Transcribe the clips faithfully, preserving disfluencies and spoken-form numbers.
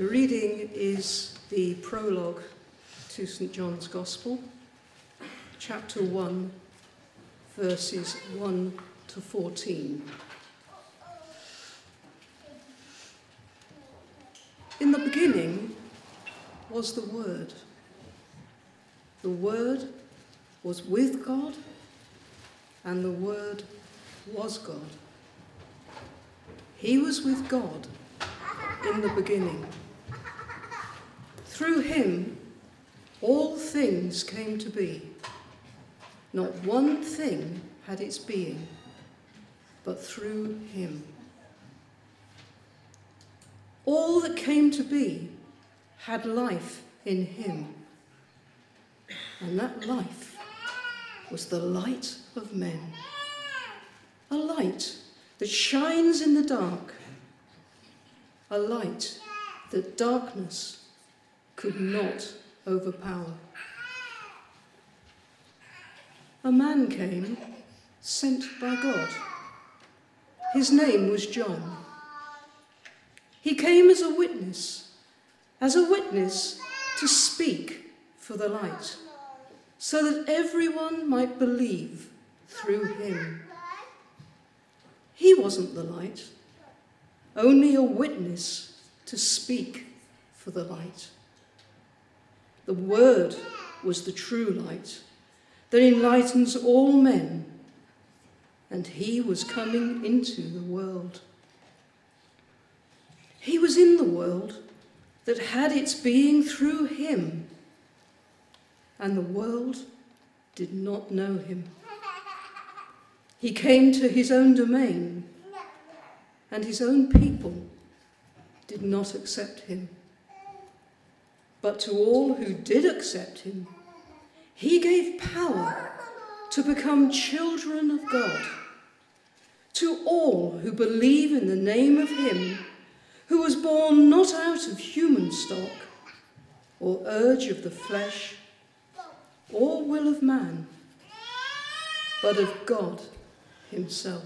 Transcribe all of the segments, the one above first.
The reading is the prologue to Saint John's Gospel, chapter one, verses one to fourteen. In the beginning was the Word. The Word was with God, and the Word was God. He was with God in the beginning. Through him, all things came to be. Not one thing had its being, but through him. All that came to be had life in him, and that life was the light of men. A light that shines in the dark, a light that darkness could not overpower. A man came, sent by God. His name was John. He came as a witness, as a witness to speak for the light, so that everyone might believe through him. He wasn't the light, only a witness to speak for the light. The Word was the true light that enlightens all men, and he was coming into the world. He was in the world that had its being through him, and the world did not know him. He came to his own domain, and his own people did not accept him. But to all who did accept him, he gave power to become children of God. To all who believe in the name of him who was born not out of human stock, or urge of the flesh, or will of man, but of God himself.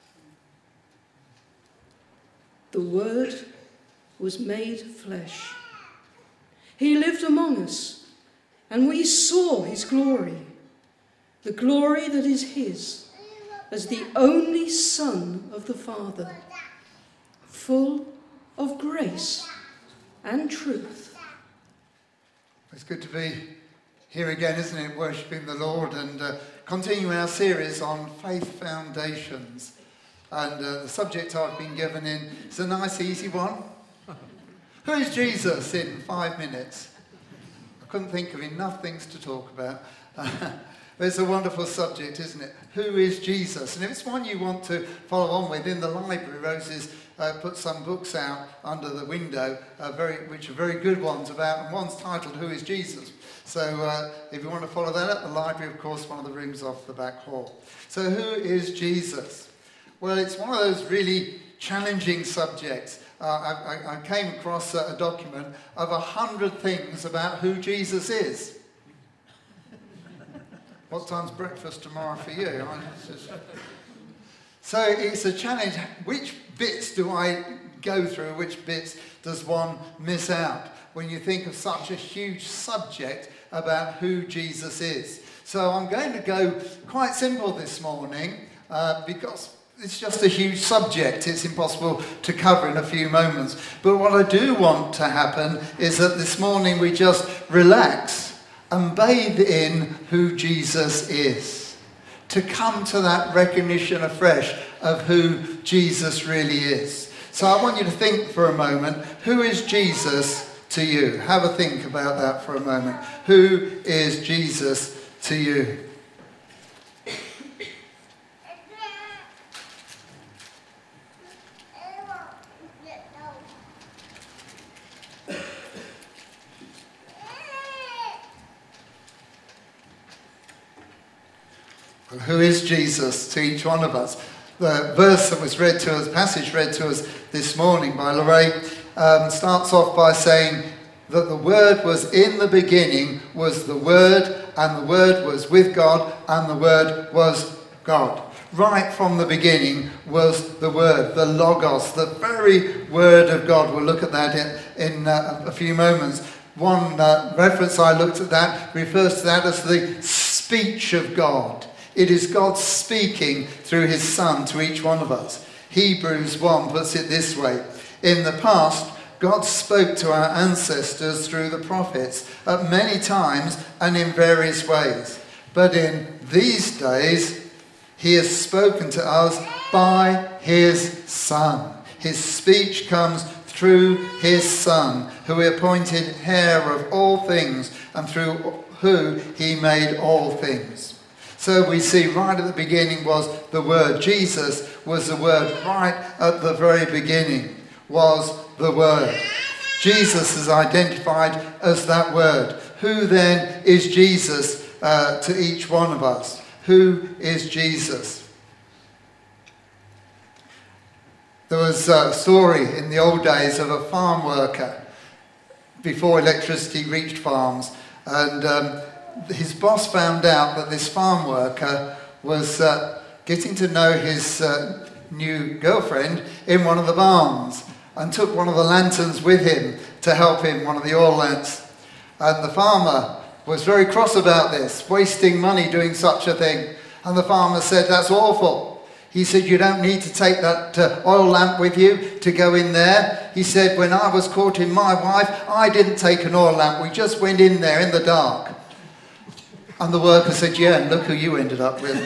The Word was made flesh. He lived among us, and we saw his glory, the glory that is his, as the only Son of the Father, full of grace and truth. It's good to be here again, isn't it, worshipping the Lord and uh, continuing our series on faith foundations. And uh, the subject I've been given in is a nice, easy one. Who is Jesus in five minutes? I couldn't think of enough things to talk about. It's a wonderful subject, isn't it? Who is Jesus? And if it's one you want to follow on with, in the library, Rosie's uh, put some books out under the window, uh, very, which are very good ones about, and one's titled, Who is Jesus? So uh, if you want to follow that up, the library, of course, one of the rooms off the back hall. So who is Jesus? Well, it's one of those really challenging subjects. Uh, I, I came across a document of a hundred things about who Jesus is. What time's breakfast tomorrow for you? I, it's just... So it's a challenge. Which bits do I go through? Which bits does one miss out when you think of such a huge subject about who Jesus is? So I'm going to go quite simple this morning uh, because it's just a huge subject. It's impossible to cover in a few moments. But what I do want to happen is that this morning we just relax and bathe in who Jesus is. To come to that recognition afresh of who Jesus really is. So I want you to think for a moment, who is Jesus to you? Have a think about that for a moment. Who is Jesus to you? Who is Jesus to each one of us? The verse that was read to us, passage read to us this morning by Lorraine, um, starts off by saying that the Word was in the beginning, was the Word, and the Word was with God, and the Word was God. right from the beginning was the Word, the Logos, the very Word of God. We'll look at that in, in uh, a few moments. One uh, reference I looked at that refers to that as the speech of God. It is God speaking through his Son to each one of us. Hebrews one puts it this way: in the past, God spoke to our ancestors through the prophets at many times and in various ways. But in these days, he has spoken to us by his Son. His speech comes through his Son, who he appointed heir of all things, and through who he made all things. So we see right at the beginning was the Word. Jesus was the Word. Right at the very beginning was the Word. Jesus is identified as that Word. Who then is Jesus uh, to each one of us? Who is Jesus? There was a story in the old days of a farm worker before electricity reached farms, and um, his boss found out that this farm worker was uh, getting to know his uh, new girlfriend in one of the barns, and took one of the lanterns with him to help him, one of the oil lamps. And the farmer was very cross about this, wasting money doing such a thing. And the farmer said, "That's awful." He said, "You don't need to take that uh, oil lamp with you to go in there." He said, "When I was courting my wife, I didn't take an oil lamp. We just went in there in the dark." And the worker said, "Yeah, and look who you ended up with."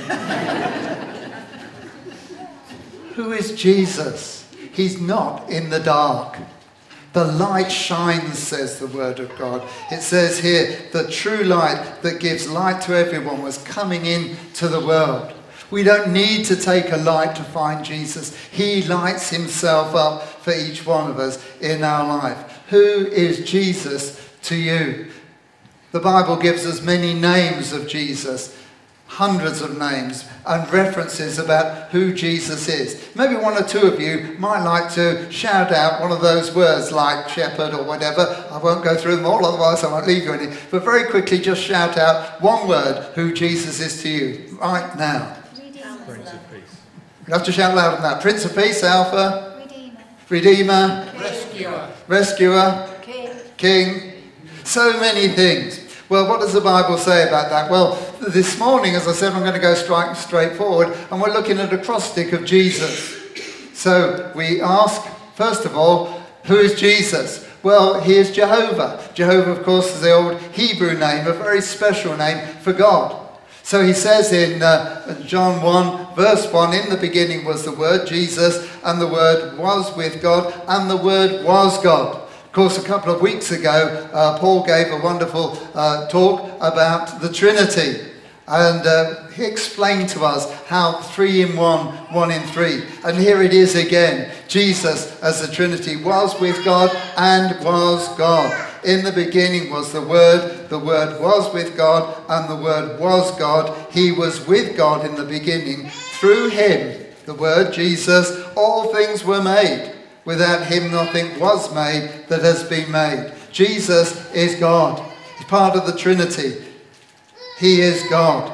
Who is Jesus? He's not in the dark. The light shines, says the Word of God. It says here, the true light that gives light to everyone was coming into the world. We don't need to take a light to find Jesus. He lights himself up for each one of us in our life. Who is Jesus to you? The Bible gives us many names of Jesus, hundreds of names and references about who Jesus is. Maybe one or two of you might like to shout out one of those words like shepherd or whatever. I won't go through them all, otherwise I won't leave you any. But very quickly just shout out one word, who Jesus is to you, right now. Prince of Peace. You have to shout louder than that. Prince of Peace, Alpha. Redeemer. Redeemer. Rescuer. Rescuer. King. King. So many things. Well, what does the Bible say about that? Well, this morning, as I said, I'm going to go straight, straight forward, and we're looking at a acrostic of Jesus. So we ask, first of all, who is Jesus? Well, he is Jehovah. Jehovah, of course, is the old Hebrew name, a very special name for God. So he says in uh, John one, verse one, in the beginning was the Word, Jesus, and the Word was with God, and the Word was God. Of course, a couple of weeks ago, uh, Paul gave a wonderful uh, talk about the Trinity. And uh, he explained to us how three in one, one in three. And here it is again. Jesus, as the Trinity, was with God and was God. In the beginning was the Word. The Word was with God and the Word was God. He was with God in the beginning. Through him, the Word, Jesus, all things were made. Without him nothing was made that has been made. Jesus is God. He's part of the Trinity. He is God.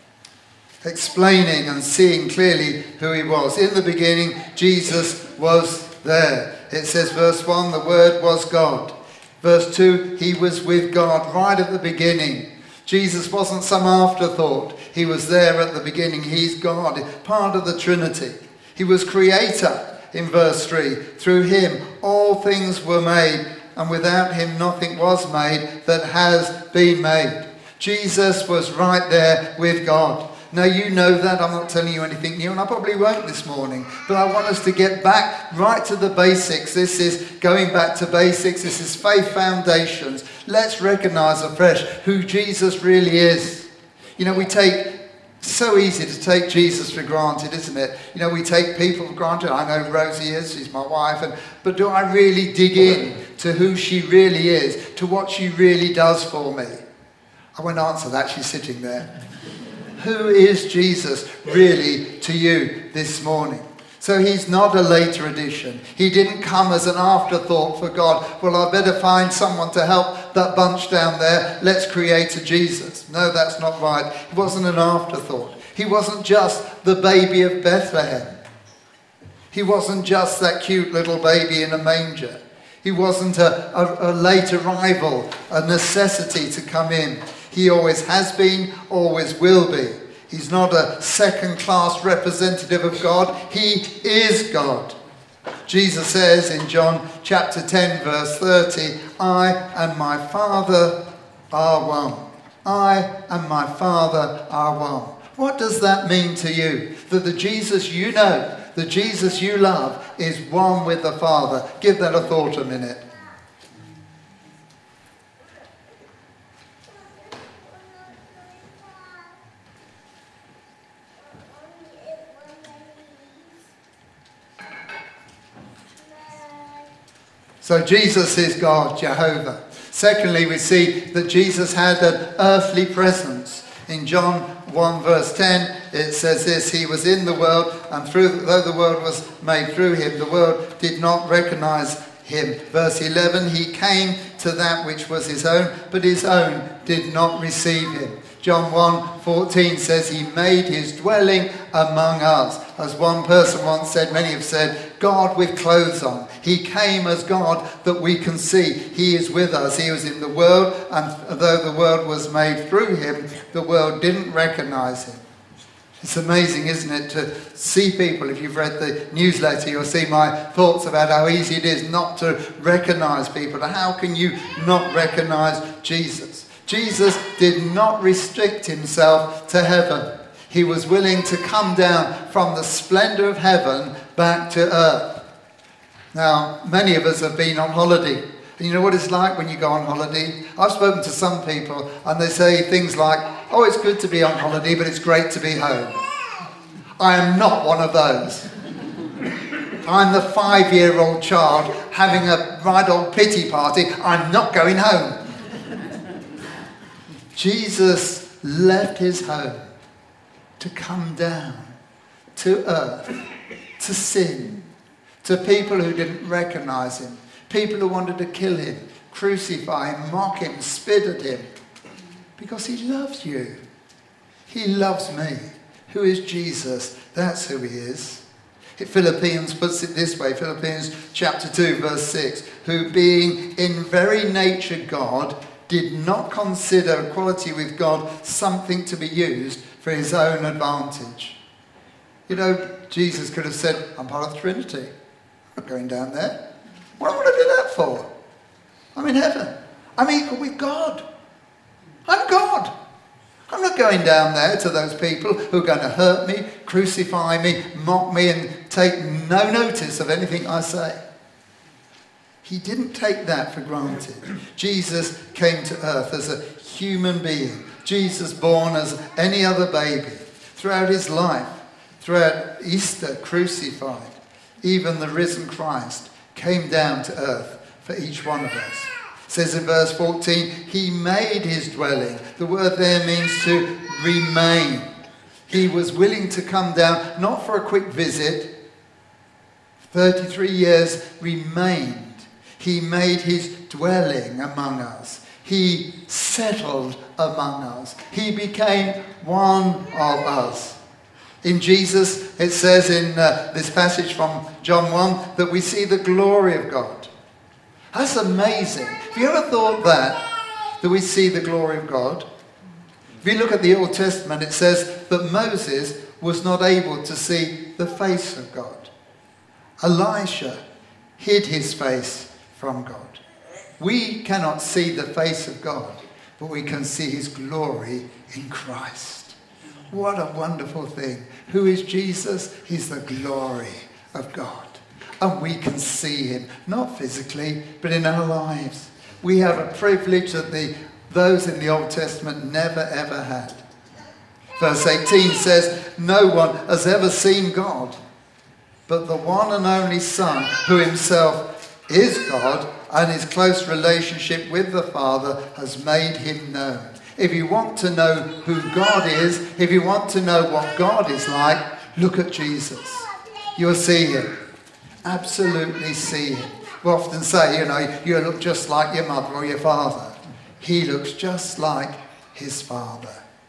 Explaining and seeing clearly who he was. In the beginning, Jesus was there. It says, verse one, the Word was God. Verse two, he was with God right at the beginning. Jesus wasn't some afterthought. He was there at the beginning. He's God, part of the Trinity. He was creator. In verse three, through him all things were made, and without him nothing was made that has been made. Jesus was right there with God. Now you know that. I'm not telling you anything new, and I probably won't this morning. But I want us to get back right to the basics. This is going back to basics. This is faith foundations. Let's recognize afresh who Jesus really is. You know, we take... So easy to take Jesus for granted, isn't it? You know, we take people for granted. I know Rosie is, she's my wife. And, but do I really dig in to who she really is, to what she really does for me? I won't answer that, she's sitting there. Who is Jesus really to you this morning? So he's not a later addition. He didn't come as an afterthought for God. Well, I better find someone to help that bunch down there. Let's create a Jesus. No, that's not right. It wasn't an afterthought. He wasn't just the baby of Bethlehem. He wasn't just that cute little baby in a manger. He wasn't a, a, a late arrival, a necessity to come in. He always has been, always will be. He's not a second-class representative of God. He is God. Jesus says in John chapter ten, verse thirty, I and my Father are one. I and my Father are one. What does that mean to you? That the Jesus you know, the Jesus you love, is one with the Father. Give that a thought a minute. So Jesus is God, Jehovah. Secondly, we see that Jesus had an earthly presence. In John one verse ten, it says this, he was in the world, and through, though the world was made through him, the world did not recognize him. Verse eleven, he came to that which was his own, but his own did not receive him. John one fourteen says he made his dwelling among us. As one person once said, many have said, God with clothes on. He came as God that we can see. He is with us. He was in the world, and though the world was made through him, the world didn't recognize him. It's amazing, isn't it, to see people. If you've read the newsletter, you'll see my thoughts about how easy it is not to recognize people. How can you not recognize Jesus? Jesus did not restrict himself to heaven. He was willing to come down from the splendor of heaven back to earth. Now, many of us have been on holiday. And you know what it's like when you go on holiday? I've spoken to some people and they say things like, oh, it's good to be on holiday, but it's great to be home. I am not one of those. I'm the five-year-old child having a right old pity party. I'm not going home. Jesus left his home to come down to earth, to sin, to people who didn't recognize him, people who wanted to kill him, crucify him, mock him, spit at him, because he loves you. He loves me. Who is Jesus? That's who he is. Philippians puts it this way, Philippians chapter two, verse six, who being in very nature God, did not consider equality with God something to be used for his own advantage. You know, Jesus could have said, I'm part of the Trinity. I'm not going down there. What would I do that for? I'm in heaven. I'm equal with God. I'm God. I'm not going down there to those people who are going to hurt me, crucify me, mock me, and take no notice of anything I say. He didn't take that for granted. Jesus came to earth as a human being. Jesus born as any other baby. Throughout his life, throughout Easter, crucified, even the risen Christ came down to earth for each one of us. It says in verse fourteen, he made his dwelling. The word there means to remain. He was willing to come down, not for a quick visit. thirty-three years remained. He made his dwelling among us. He settled among us. He became one of us. In Jesus, it says in uh, this passage from John one that we see the glory of God. That's amazing. Have you ever thought that, that we see the glory of God? If you look at the Old Testament, it says that Moses was not able to see the face of God. Elisha hid his face from God. We cannot see the face of God, but we can see his glory in Christ. What a wonderful thing. Who is Jesus? He's the glory of God. And we can see him, not physically, but in our lives. We have a privilege that the, those in the Old Testament never ever had. Verse eighteen says, no one has ever seen God, but the one and only Son, who himself is God, and his close relationship with the Father has made him known. If you want to know who God is, if you want to know what God is like, look at Jesus. You'll see him. Absolutely see him. We often say, you know, you look just like your mother or your father. He looks just like his Father.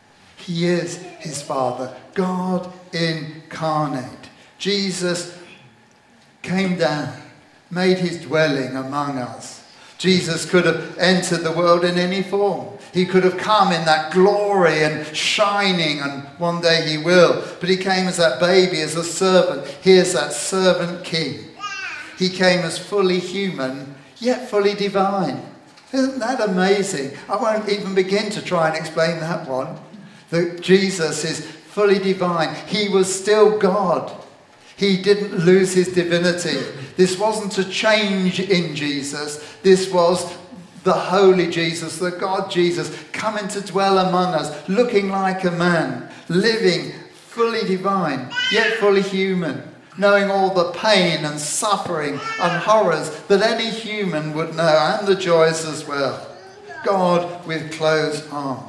He is his Father, God incarnate. Jesus came down, made his dwelling among us. Jesus could have entered the world in any form. He could have come in that glory and shining, and one day he will. But he came as that baby, as a servant. He is that servant king. He came as fully human, yet fully divine. Isn't that amazing? I won't even begin to try and explain that one. That Jesus is fully divine. He was still God. He didn't lose his divinity. This wasn't a change in Jesus. This was the holy Jesus, the God Jesus, coming to dwell among us, looking like a man, living fully divine, yet fully human, knowing all the pain and suffering and horrors that any human would know, and the joys as well. God with clothes on.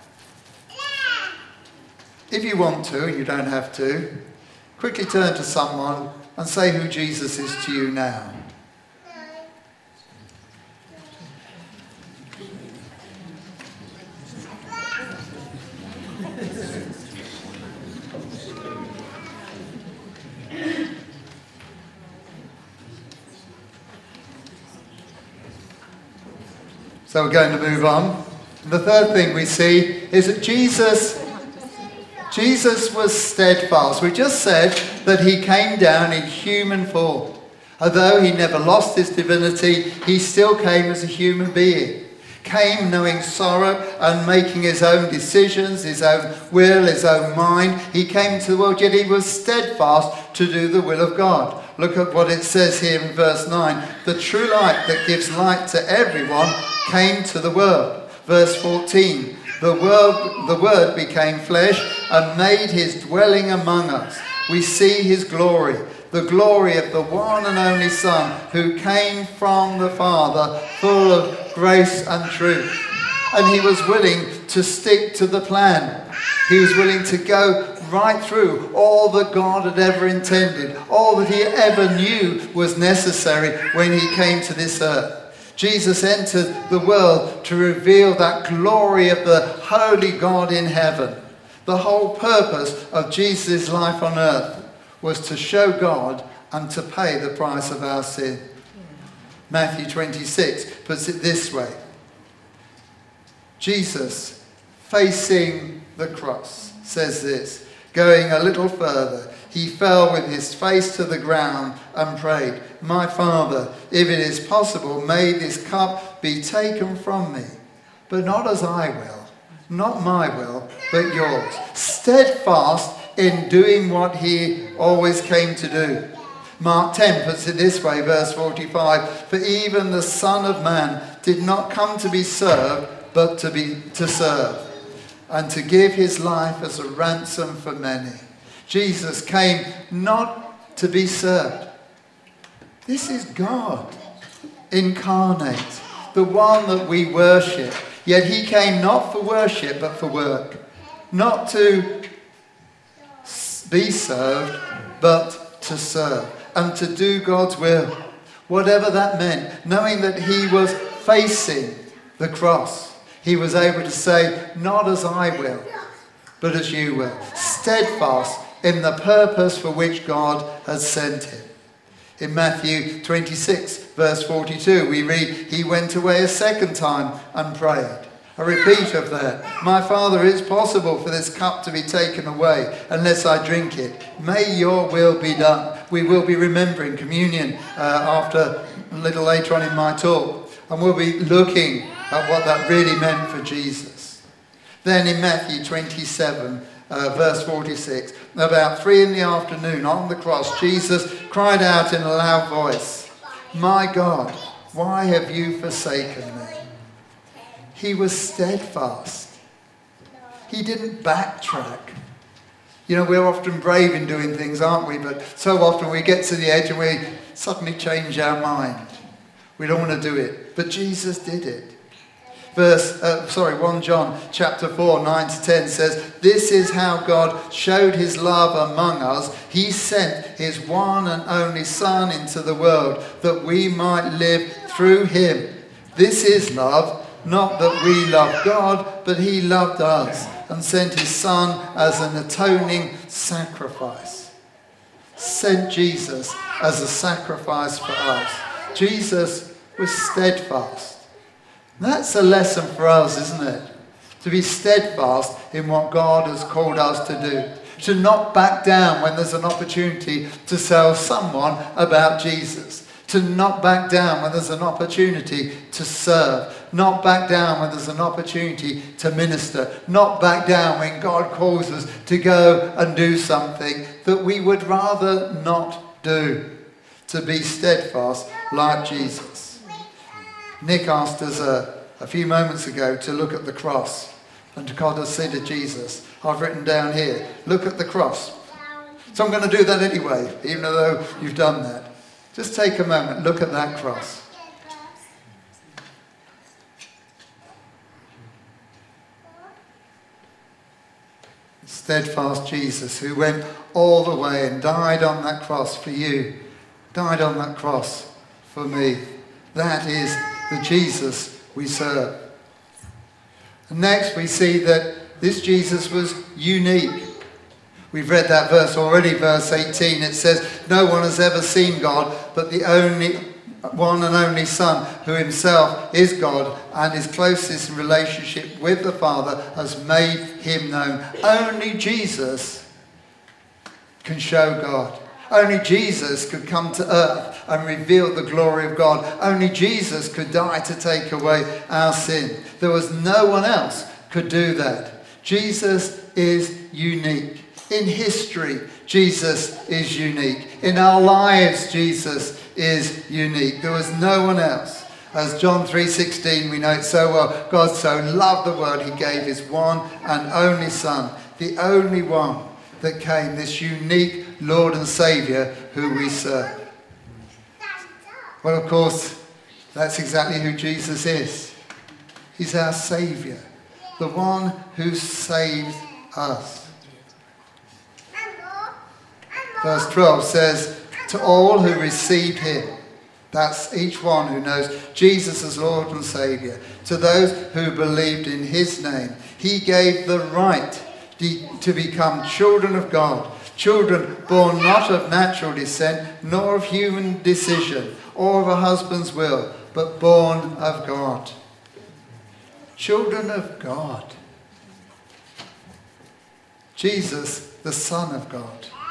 If you want to, you don't have to, quickly turn to someone and say who Jesus is to you now. So we're going to move on. The third thing we see is that Jesus, Jesus was steadfast. We just said that he came down in human form. Although he never lost his divinity, he still came as a human being. Came knowing sorrow and making his own decisions, his own will, his own mind. He came to the world, yet he was steadfast to do the will of God. Look at what it says here in verse nine. The true light that gives light to everyone came to the world. Verse fourteen. The word, the word became flesh and made his dwelling among us. We see his glory, the glory of the one and only Son who came from the Father, full of grace and truth. And he was willing to stick to the plan. He was willing to go right through all that God had ever intended, all that he ever knew was necessary when he came to this earth. Jesus entered the world to reveal that glory of the holy God in heaven. The whole purpose of Jesus' life on earth was to show God and to pay the price of our sin. Matthew twenty-six puts it this way. Jesus, facing the cross, says this, going a little further, he fell with his face to the ground and prayed, "My Father, if it is possible, may this cup be taken from me. But not as I will, not my will, but yours." Steadfast in doing what he always came to do. Mark ten puts it this way, verse forty-five, "For even the Son of Man did not come to be served, but to be to serve, and to give his life as a ransom for many." Jesus came not to be served. This is God incarnate, the one that we worship. Yet he came not for worship, but for work. Not to be served, but to serve. And to do God's will. Whatever that meant. Knowing that he was facing the cross. He was able to say, "Not as I will, but as you will." Steadfast in the purpose for which God has sent him. In Matthew twenty-six, verse forty-two, we read, "He went away a second time and prayed." A repeat of that. "My Father, it's possible for this cup to be taken away unless I drink it. May your will be done." We will be remembering communion uh, after a little later on in my talk. And we'll be looking at what that really meant for Jesus. Then in Matthew twenty-seven, uh, verse forty-six, about three in the afternoon on the cross, Jesus cried out in a loud voice, "My God, why have you forsaken me?" He was steadfast. He didn't backtrack. You know, we're often brave in doing things, aren't we? But so often we get to the edge and we suddenly change our mind. We don't want to do it. But Jesus did it. Verse, uh, sorry, First John chapter four, nine to ten says, "This is how God showed his love among us. He sent his one and only Son into the world that we might live through him. This is love, not that we love God, but he loved us and sent his Son as an atoning sacrifice. Sent Jesus as a sacrifice for us. Jesus was steadfast. That's a lesson for us, isn't it? To be steadfast in what God has called us to do. To not back down when there's an opportunity to tell someone about Jesus. To not back down when there's an opportunity to serve. Not back down when there's an opportunity to minister. Not back down when God calls us to go and do something that we would rather not do. To be steadfast like Jesus. Nick asked us a, a few moments ago to look at the cross and to consider Jesus. I've written down here, look at the cross. So I'm going to do that anyway, even though you've done that. Just take a moment, look at that cross. Steadfast Jesus, who went all the way and died on that cross for you, died on that cross for me. That is the Jesus we serve. And next we see that this Jesus was unique. We've read that verse already, verse eighteen. It says, no one has ever seen God, but the only one and only Son, who himself is God and is closest in relationship with the Father, has made him known. Only Jesus can show God. Only Jesus could come to earth and reveal the glory of God. Only Jesus could die to take away our sin. There was no one else could do that. Jesus is unique. In history, Jesus is unique. In our lives, Jesus is unique. There was no one else. As John three sixteen, we know it so well. God so loved the world, he gave his one and only Son, the only one that came, this unique Lord and Saviour who we serve. Well, of course, that's exactly who Jesus is. He's our Saviour, the one who saves us. Verse twelve says, to all who received him, that's each one who knows Jesus as Lord and Saviour, to those who believed in his name, he gave the right to become children of God, children born not of natural descent, nor of human decision, or of a husband's will, but born of God. Children of God. Jesus, the Son of God.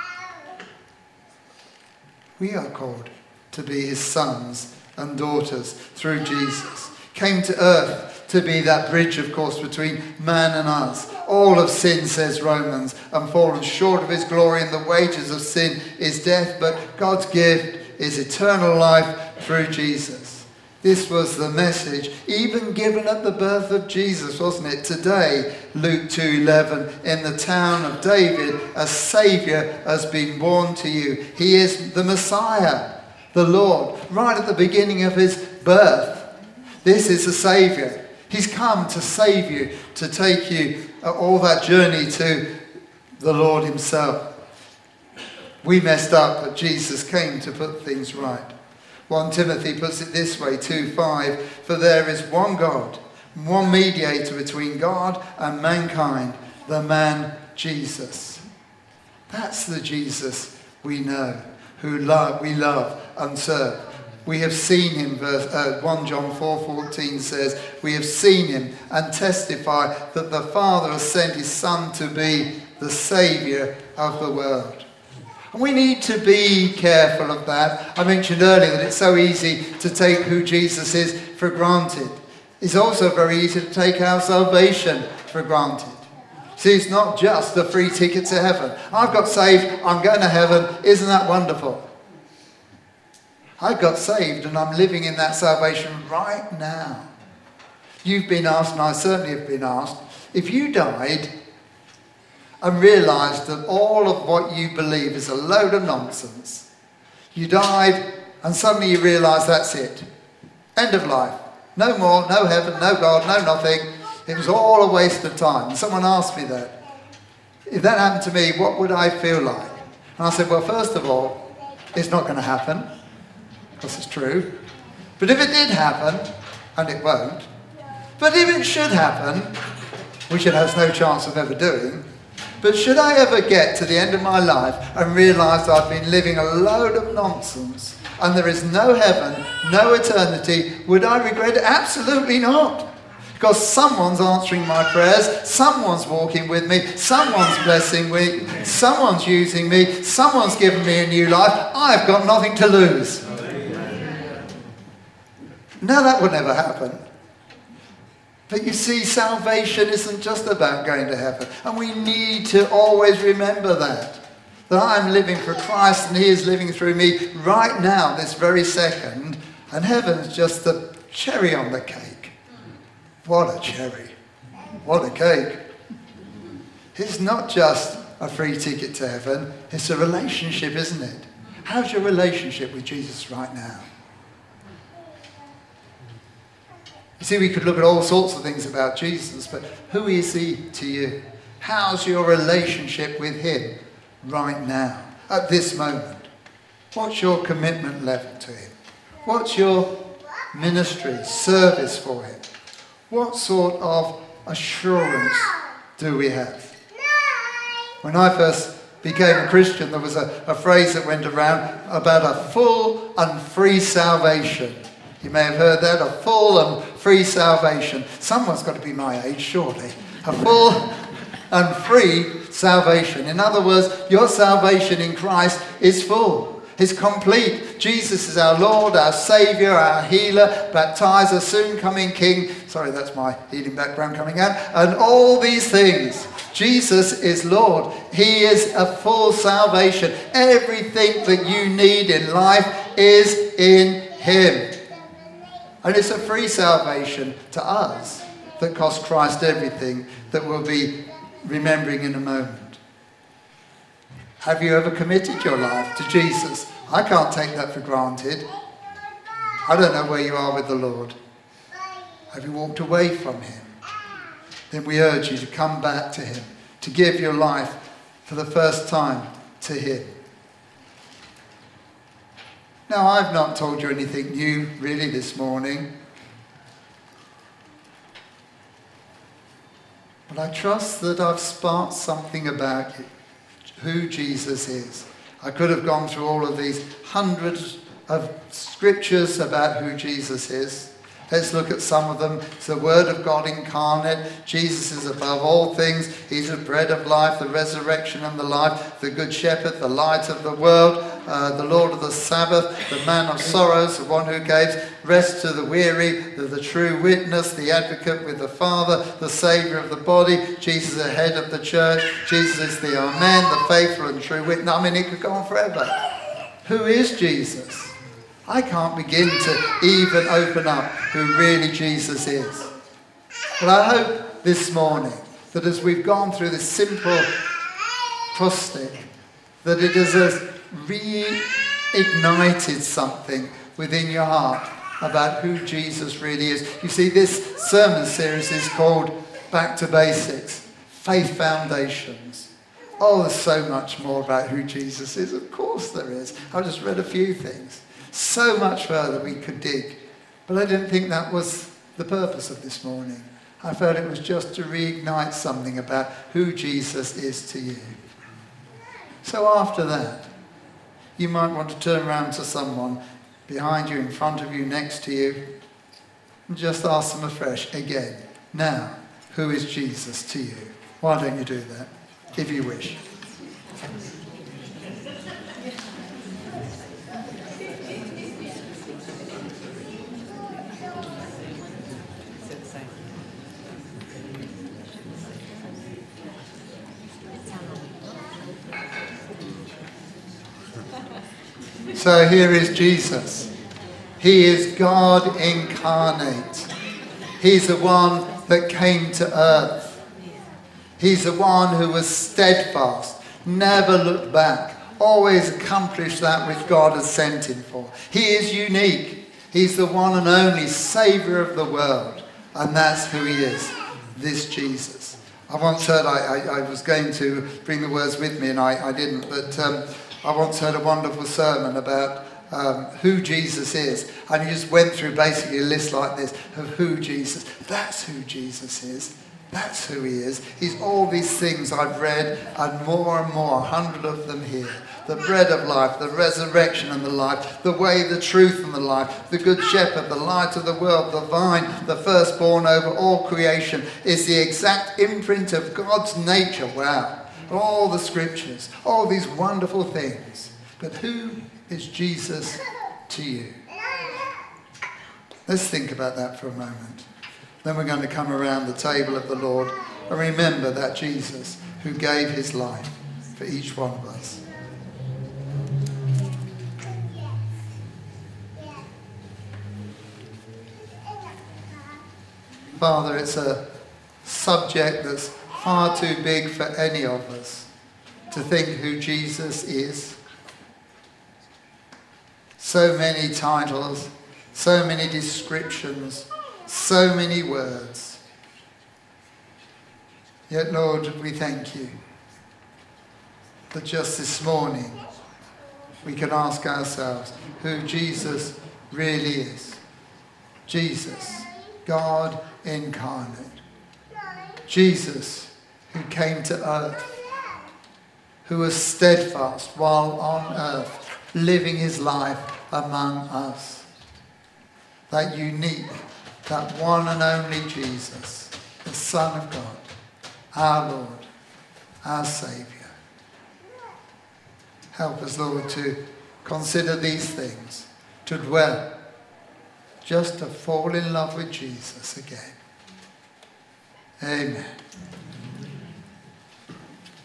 We are called to be his sons and daughters through Jesus. Came to earth to be that bridge, of course, between man and us. All of sin, says Romans, and fallen short of his glory, and the wages of sin is death, but God's gift is eternal life through Jesus. This was the message, even given at the birth of Jesus, wasn't it? Today, Luke two eleven, in the town of David, a Saviour has been born to you. He is the Messiah, the Lord, right at the beginning of his birth. This is the Saviour. He's come to save you, to take you all that journey to the Lord himself. We messed up, but Jesus came to put things right. First Timothy puts it this way, two five, for there is one God, one mediator between God and mankind, the man Jesus. That's the Jesus we know, who love, we love and serve. We have seen him, verse, uh, First John four fourteen says, we have seen him and testify that the Father has sent his Son to be the Saviour of the world. And we need to be careful of that. I mentioned earlier that it's so easy to take who Jesus is for granted. It's also very easy to take our salvation for granted. See, it's not just the free ticket to heaven. I've got saved, I'm going to heaven. Isn't that wonderful? I got saved and I'm living in that salvation right now. You've been asked, and I certainly have been asked, if you died and realised that all of what you believe is a load of nonsense, you died and suddenly you realise that's it. End of life. No more, no heaven, no God, no nothing. It was all a waste of time. And someone asked me that. If that happened to me, what would I feel like? And I said, well, first of all, it's not going to happen. Because it's true. But if it did happen, and it won't, but if it should happen, which it has no chance of ever doing. But should I ever get to the end of my life and realise I've been living a load of nonsense and there is no heaven, no eternity, would I regret it? Absolutely not. Because someone's answering my prayers, someone's walking with me, someone's blessing me, someone's using me, someone's given me a new life. I've got nothing to lose. No, that would never happen. But you see, salvation isn't just about going to heaven. And we need to always remember that. That I'm living for Christ and he is living through me right now, this very second. And heaven's just the cherry on the cake. What a cherry. What a cake. It's not just a free ticket to heaven. It's a relationship, isn't it? How's your relationship with Jesus right now? You see, we could look at all sorts of things about Jesus, but who is he to you? How's your relationship with him right now, at this moment? What's your commitment level to him? What's your ministry, service for him? What sort of assurance do we have? When I first became a Christian, there was a, a phrase that went around about a full and free salvation. You may have heard that, a full and free salvation. Someone's got to be my age, surely. A full and free salvation. In other words, your salvation in Christ is full. It's complete. Jesus is our Lord, our Saviour, our healer, baptizer, soon coming King. Sorry, that's my healing background coming out. And all these things. Jesus is Lord. He is a full salvation. Everything that you need in life is in him. And it's a free salvation to us that cost Christ everything, that we'll be remembering in a moment. Have you ever committed your life to Jesus? I can't take that for granted. I don't know where you are with the Lord. Have you walked away from him? Then we urge you to come back to him, to give your life for the first time to him. Now, I've not told you anything new, really, this morning. But I trust that I've sparked something about you, who Jesus is. I could have gone through all of these hundreds of scriptures about who Jesus is. Let's look at some of them. It's the Word of God incarnate. Jesus is above all things. He's the bread of life, the resurrection and the life, the good shepherd, the light of the world, uh, the Lord of the Sabbath, the man of sorrows, the one who gave rest to the weary, the, the true witness, the advocate with the Father, the Saviour of the body. Jesus is the head of the church. Jesus is the Amen, the faithful and true witness. I mean, it could go on forever. Who is Jesus? I can't begin to even open up who really Jesus is. But I hope this morning that as we've gone through this simple acrostic, that it has reignited something within your heart about who Jesus really is. You see, this sermon series is called Back to Basics, Faith Foundations. Oh, there's so much more about who Jesus is. Of course there is. I've just read a few things. So much further we could dig. But I didn't think that was the purpose of this morning. I felt it was just to reignite something about who Jesus is to you. So after that, you might want to turn around to someone behind you, in front of you, next to you, and just ask them afresh again, now, who is Jesus to you? Why don't you do that, if you wish? So here is Jesus. He is God incarnate. He's the one that came to earth. He's the one who was steadfast, never looked back, always accomplished that which God has sent him for. He is unique. He's the one and only Saviour of the world. And that's who he is, this Jesus. I once heard, I, I, I was going to bring the words with me and I, I didn't, but um, I once heard a wonderful sermon about um, who Jesus is. And he just went through basically a list like this of who Jesus, that's who Jesus is. That's who he is. He's all these things I've read, and more and more, a hundred of them here. The bread of life, the resurrection and the life, the way, the truth and the life, the good shepherd, the light of the world, the vine, the firstborn over all creation, is the exact imprint of God's nature. Wow. All the scriptures, all these wonderful things. But who is Jesus to you? Let's think about that for a moment. Then we're going to come around the table of the Lord and remember that Jesus who gave his life for each one of us. Father, it's a subject that's far too big for any of us to think who Jesus is. So many titles, so many descriptions, so many words. Yet, Lord, we thank you that just this morning we can ask ourselves who Jesus really is. Jesus, God incarnate. Jesus, who came to earth, who was steadfast while on earth, living his life among us. That unique, that one and only Jesus, the Son of God, our Lord, our Saviour. Help us, Lord, to consider these things, to dwell, just to fall in love with Jesus again. Amen.